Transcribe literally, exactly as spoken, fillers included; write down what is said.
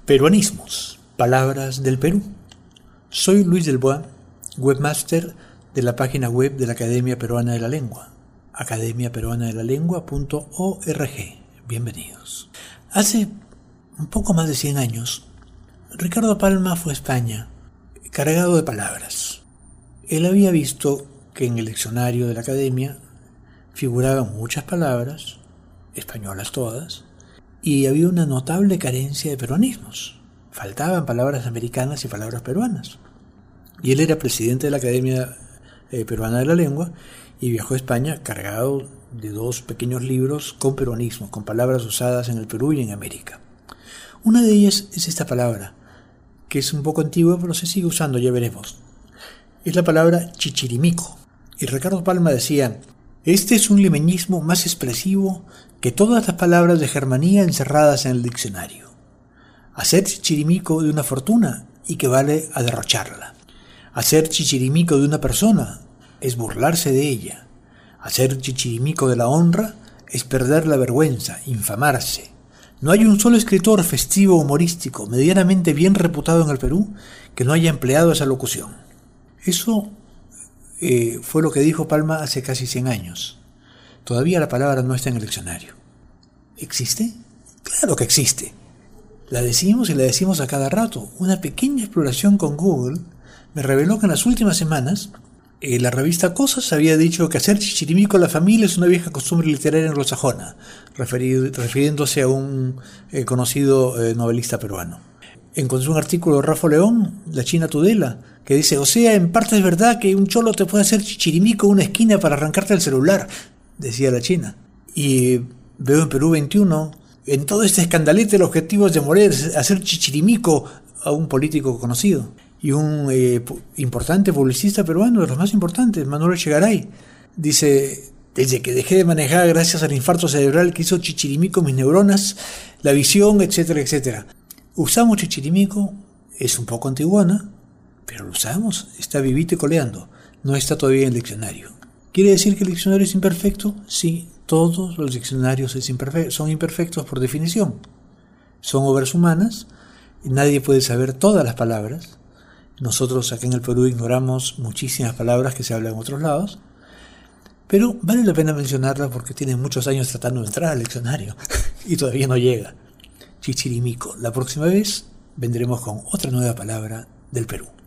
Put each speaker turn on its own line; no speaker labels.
Peruanismos, palabras del Perú. Soy Luis del Bois, webmaster de la página web de la Academia Peruana de la Lengua, academia peruana de la lengua punto org. Bienvenidos. Hace un poco más de cien años, Ricardo Palma fue a España cargado de palabras. Él había visto que en el diccionario de la Academia figuraban muchas palabras, españolas todas, y había una notable carencia de peruanismos. Faltaban palabras americanas y palabras peruanas. Y él era presidente de la Academia eh, Peruana de la Lengua y viajó a España cargado de dos pequeños libros con peruanismos, con palabras usadas en el Perú y en América. Una de ellas es esta palabra, que es un poco antigua, pero se sigue usando, ya veremos. Es la palabra chichirimico. Y Ricardo Palma decía: este es un limeñismo más expresivo que todas las palabras de Germanía encerradas en el diccionario. Hacer chichirimico de una fortuna equivale a derrocharla. Hacer chichirimico de una persona es burlarse de ella. Hacer chichirimico de la honra es perder la vergüenza, infamarse. No hay un solo escritor festivo humorístico medianamente bien reputado en el Perú que no haya empleado esa locución. Eso eh, fue lo que dijo Palma hace casi cien años. Todavía la palabra no está en el diccionario. ¿Existe? Claro que existe. La decimos y la decimos a cada rato. Una pequeña exploración con Google me reveló que en las últimas semanas eh, la revista Cosas había dicho que hacer chichirimico a la familia es una vieja costumbre literaria anglosajona, referido, refiriéndose a un eh, conocido eh, novelista peruano. Encontré un artículo de Rafa León, La China Tudela, que dice: o sea, en parte es verdad que un cholo te puede hacer chichirimico en una esquina para arrancarte el celular, decía la China. Y veo en Perú veintiuno, en todo este escandalete, el objetivo es demoler, hacer chichirimico a un político conocido. Y un eh, importante publicista peruano, de los más importantes, Manuel Echegaray, dice: desde que dejé de manejar gracias al infarto cerebral que hizo chichirimico mis neuronas, la visión, etcétera, etcétera. Usamos chichirimico, es un poco antiguana, pero lo usamos, está vivito y coleando, no está todavía en el diccionario. ¿Quiere decir que el diccionario es imperfecto? Sí, todos los diccionarios es imperfe- son imperfectos por definición. Son obras humanas, y nadie puede saber todas las palabras. Nosotros acá en el Perú ignoramos muchísimas palabras que se hablan en otros lados, pero vale la pena mencionarlas porque tienen muchos años tratando de entrar al diccionario y todavía no llega. Chichirimico. La próxima vez vendremos con otra nueva palabra del Perú.